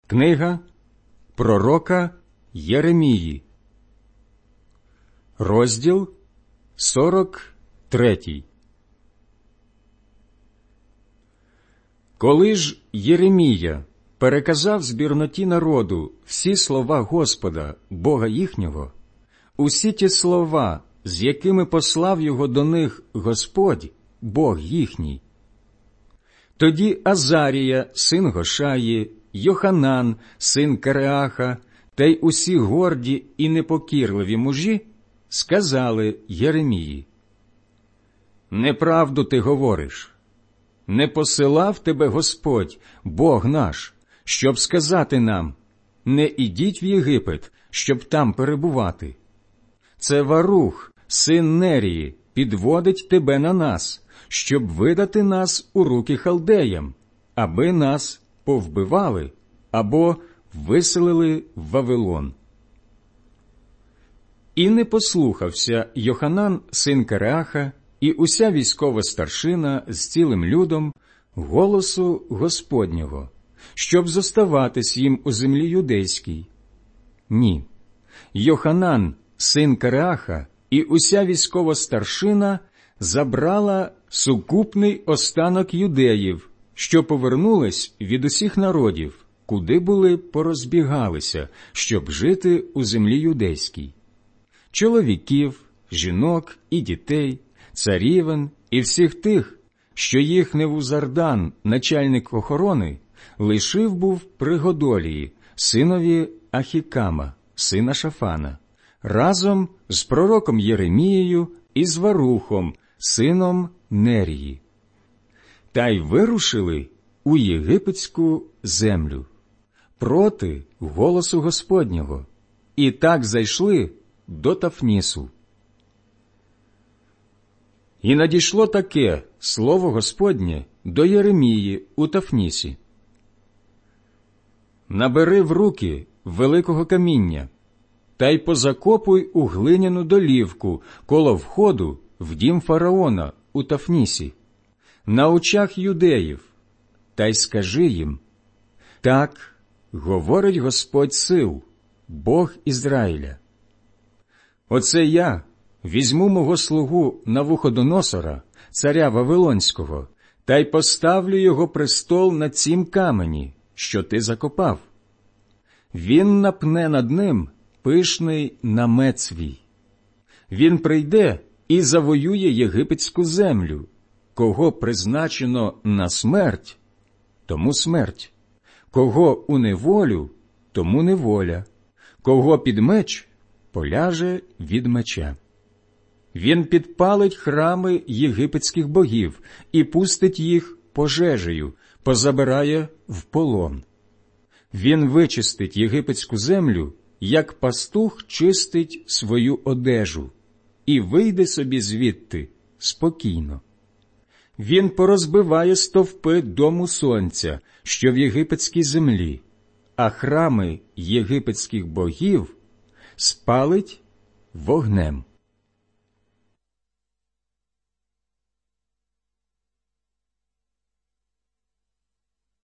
Книга пророка Єремії, розділ 43. Коли ж Єремія переказав збірноті народу всі слова Господа, Бога їхнього, усі ті слова, з якими послав його до них Господь, Бог їхній, тоді Азарія, син Гошаї, Йоханан, син Кареаха, та й усі горді і непокірливі мужі сказали Єремії: «Неправду ти говориш. Не посилав тебе Господь, Бог наш, щоб сказати нам: не ідіть в Єгипет, щоб там перебувати. Це Варух, син Нерії, підводить тебе на нас, щоб видати нас у руки халдеям, аби нас повбивали або виселили в Вавилон». І не послухався Йоханан, син Кареаха, і уся військова старшина з цілим людом голосу Господнього, щоб зоставатись їм у землі юдейській. Ні, Йоханан, син Кареаха, і уся військова старшина забрала сукупний останок юдеїв, що повернулись від усіх народів, куди були порозбігалися, щоб жити у землі юдейській. Чоловіків, жінок і дітей, царівен і всіх тих, що їх Невузардан, начальник охорони, лишив був при Годолії, синові Ахікама, сина Шафана, разом з пророком Єремією і з Варухом, сином Нерії. Та й вирушили у єгипетську землю проти голосу Господнього, і так зайшли до Тафнісу. І надійшло таке слово Господнє до Єремії у Тафнісі: «Набери в руки великого каміння, та й позакопуй у глиняну долівку коло входу в дім фараона у Тафнісі, на очах юдеїв, та й скажи їм: так говорить Господь сил, Бог Ізраїля. Оце я візьму мого слугу Навуходоносора, царя Вавилонського, та й поставлю його престол на цім камені, що ти закопав. Він напне над ним пишний намет свій. Він прийде і завоює єгипетську землю. Кого призначено на смерть, тому смерть. Кого у неволю, тому неволя. Кого під меч, поляже від меча. Він підпалить храми єгипетських богів і пустить їх пожежею, позабирає в полон. Він вичистить єгипетську землю, як пастух чистить свою одежу, і вийде собі звідти спокійно. Він порозбиває стовпи дому сонця, що в єгипетській землі, а храми єгипетських богів спалить вогнем».